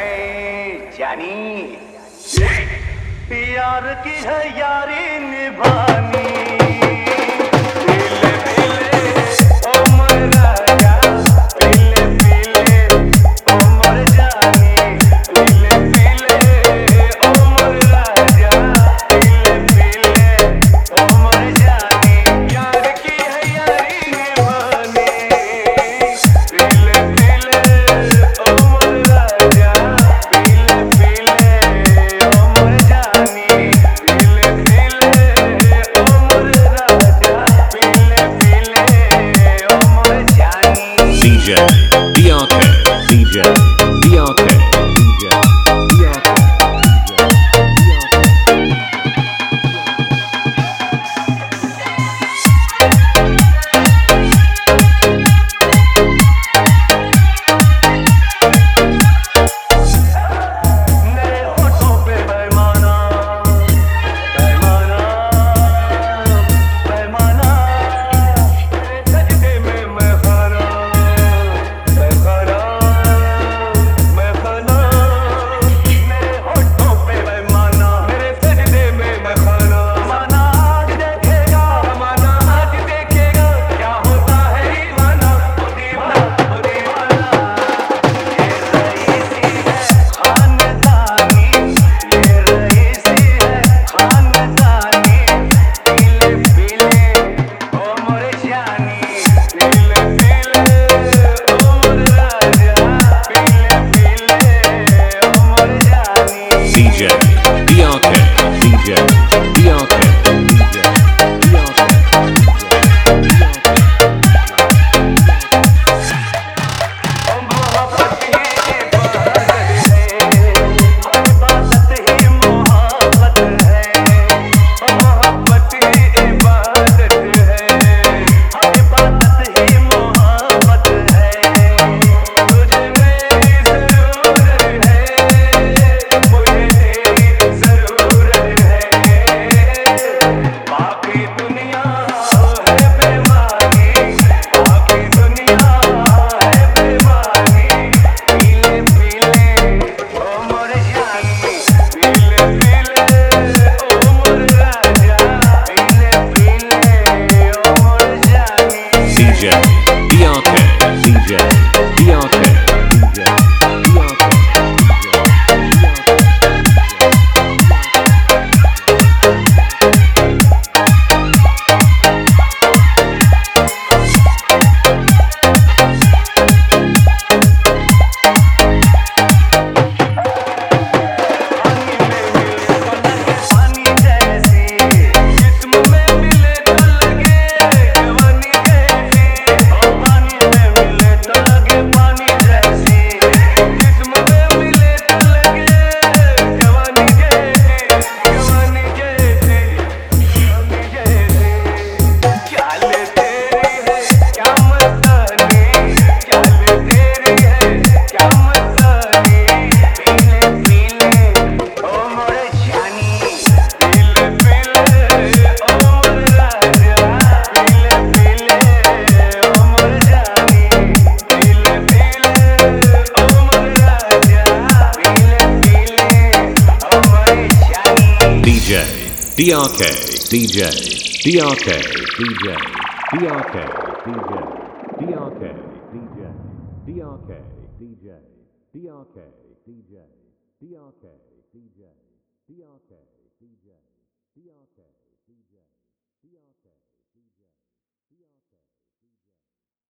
जानी प्यार की है यारी निभानी DJ BRK, DJ BRK, DJ BRK, मेरे होठों पे पैमाना पैमाना पैमाना तेरे सजदे में मैं खाना मैं खाना मैं खाना मेरे होठों पे पैमाना मेरे सजदे में मैं खाना माना आज देखेगा माना आज देखेगा क्या होता है दीवाना ओ दीवाना ओ दीवाना ये रईसी है खानदानी ये रईसी है खानदानी पीले पीले ओ मोरे जानी पीले पीले ओ मोरे राजा पीले पीले ओ मोरे जानी DJ BRK, DJ BRK, DJ BRK. मोहब्बत ही इबादत है इबादत ही मोहब्बत है मोहब्बत ही इबादत है इबादत ही मोहब्बत है तुझे मेरी ज़रूरत है मुझे तेरी ज़रूरत है बाकी दुनिया है बेमानी बाकी दुनिया है बेमानी पीले पीले ओ मोरे जानी पीले पीले ओ मोरे राजा पीले पीले ओ मोरे जानी DJ BRK, DJ BRK, DJ BRK, पानी जैसी जिस्म में मिले तो लगे जवानी जैसी पानी में मिले तो लगे पानी जैसी जिस्म में मिले तो लगे जवानी जैसी जवानी जैसी जवानी जैसी चाल तेरी है क्या मस्तानी चाल तेरी है क्या मस्तानी पीले पीले ओ मोरे जानी पीले पीले ओ मोरे राजा पीले पीले ओ मोरे जानी पीले पीले ओ मोरे राजा पीले पीले ओ मोरे जानी DJ BRK, DJ BRK, DJ BRK, DJ BRK, DJ BRK, DJ BRK, DJ BRK, DJ BRK, DJ BRK, DJ BRK, DJ BRK.